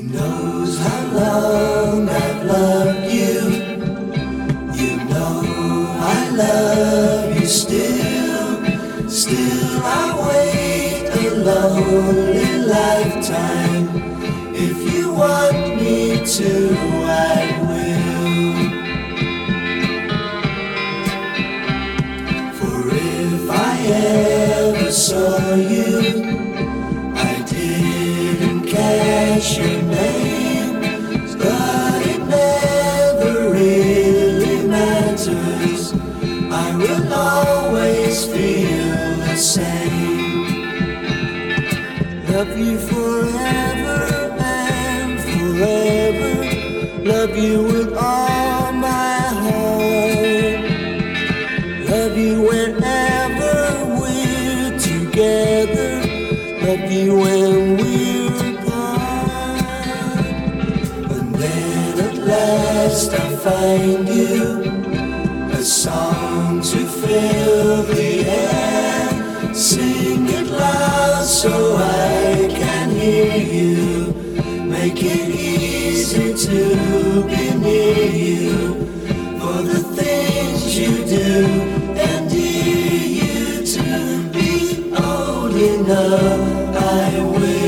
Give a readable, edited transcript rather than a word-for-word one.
knows how long I've loved you. You know I love you still. Still I wait a lonely lifetime. If you want me to, I will. For if I ever saw you, I didn't catch your name, but it never really matters. I will always feel the same. Love you forever and forever. Love you with all my heart. Love you whenever we're together. Love you when we're apart. And then at last I find you, a song to fill the air. Sing it loud so I can hear you. Make it easy to be near you. For the things you do, and dear you to be old enough, I will.